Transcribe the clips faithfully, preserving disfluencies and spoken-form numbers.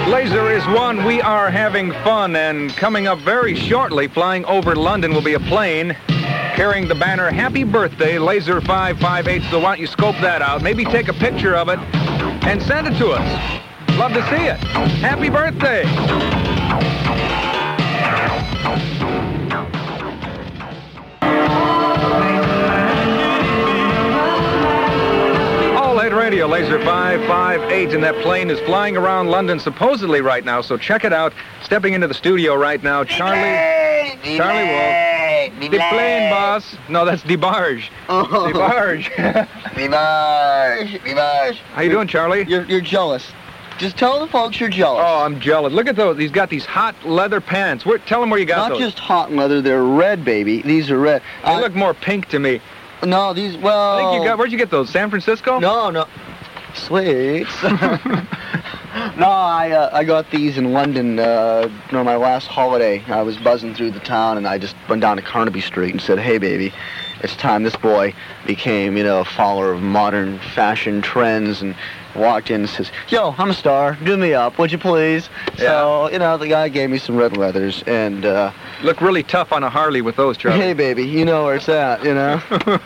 Laser is one. We are having fun, and coming up very shortly, flying over London, will be a plane carrying the banner, Happy Birthday, Laser five five eight. So why don't you scope that out, maybe take a picture of it, and send it to us. Love to see it. Happy birthday. Radio, Laser five five eight, and that plane is flying around London supposedly right now, so check it out. Stepping into the studio right now, Charlie... De Charlie Wolf. De The plane, boss. No, that's DeBarge. Oh. DeBarge. DeBarge. DeBarge. How you doing, Charlie? You're, you're jealous. Just tell the folks you're jealous. Oh, I'm jealous. Look at those. He's got these hot leather pants. Where, tell him where you got Not those. just hot leather, they're red, baby. These are red. They I, look more pink to me. No, these, well... I think you got, where'd you get those? San Francisco? No, no. Sweet. No, I uh, I got these in London uh, on my last holiday. I was buzzing through the town, and I just went down to Carnaby Street and said, hey, baby, it's time. This boy became, you know, a follower of modern fashion trends, and walked in and says, yo, I'm a star. Do me up, would you please? Yeah. So, you know, the guy gave me some red leathers, and... Uh, look really tough on a Harley with those, Charlie. hey, baby, you know where it's at, you know?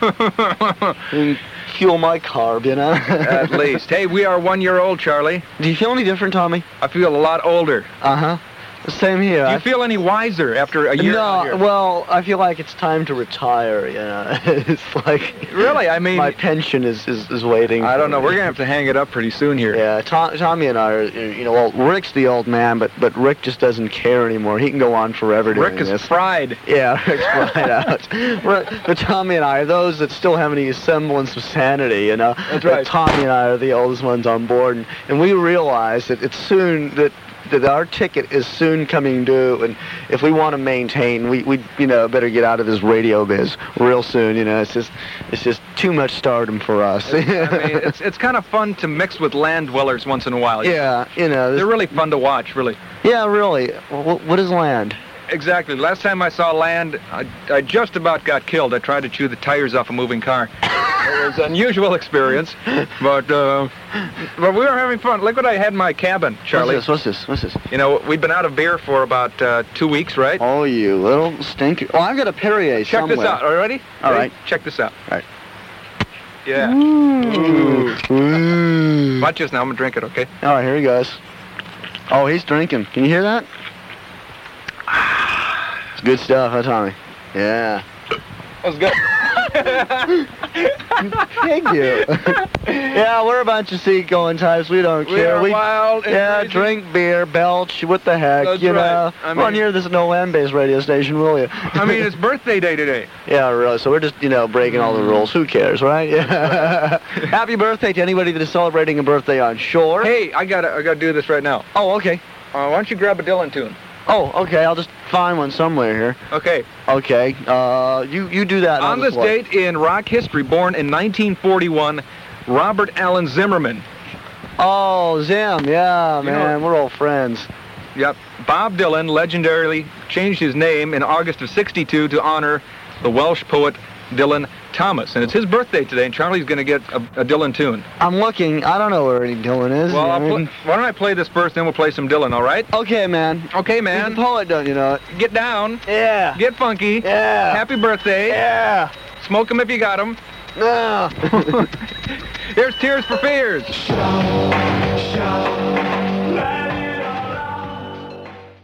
And fuel my carb, you know? At least. Hey, we are one year old, Charlie. Do you feel any different, Tommy? I feel a lot older. Uh-huh. Same here. Do you I feel any wiser after a year out No, here? well, I feel like it's time to retire, you know? It's like... Really? I mean... my pension is, is, is waiting. I don't know. We're going to have to hang it up pretty soon here. Yeah, Tom, Tommy and I are, you know, well, Rick's the old man, but but Rick just doesn't care anymore. He can go on forever doing Rick is this. fried. Yeah, Rick's fried out. But, but Tommy and I are those that still have any semblance of sanity, you know? That's right. But Tommy and I are the oldest ones on board, and, and we realize that it's soon that... that our ticket is soon coming due, and if we want to maintain, we, we you know, better get out of this radio biz real soon, you know. It's just it's just too much stardom for us. I mean, it's it's kind of fun to mix with land dwellers once in a while. Yeah, you know. They're really fun to watch, really. Yeah, really. What, what is land? Exactly. Last time I saw land, I, I just about got killed. I tried to chew the tires off a moving car. It was an unusual experience, but uh, but we were having fun. Look what I had in my cabin, Charlie. What's this? What's this? What's this? You know, we've been out of beer for about uh, two weeks, right? Oh, you little stinker. Oh, I've got a Perrier Check somewhere. this out. Are you ready? All ready? right. Check this out. All right. Yeah. Ooh. Ooh. Watch this now. I'm going to drink it, okay? All right, here he goes. Oh, he's drinking. Can you hear that? It's good stuff, huh, Tommy? Yeah. That was good. Thank you. Yeah, we're a bunch of seagoing types. We don't We care. are wild and Yeah, crazy. drink beer, belch. What the heck? That's you right. know. I Well, mean- near this no land-based radio station, will you? I mean, it's birthday day today. Yeah, really. So we're just, you know, breaking all the rules. Who cares, right? Yeah. Happy birthday to anybody that is celebrating a birthday on shore. Hey, I gotta, I gotta do this right now. Oh, okay. Uh, why don't you grab a Dylan tune? Oh, okay. I'll just find one somewhere here. Okay. Okay. Uh, you you do that. On this date in rock history, born in nineteen forty-one, Robert Allen Zimmerman. Oh, Zim. Yeah, You man. know- We're old friends. Yep. Bob Dylan legendarily changed his name in August of sixty-two to honor the Welsh poet Dylan Thomas. And it's his birthday today, and Charlie's going to get a, a Dylan tune. I'm looking. I don't know where any Dylan is. Well, I I'll mean- pl- why don't I play this first, then we'll play some Dylan, all right? Okay, man. Okay, He's man. a poet, don't you know it? Get down. Yeah. Get funky. Yeah. Happy birthday. Yeah. Smoke 'em if you got 'em. No. Here's Tears for Fears. Shout, shout.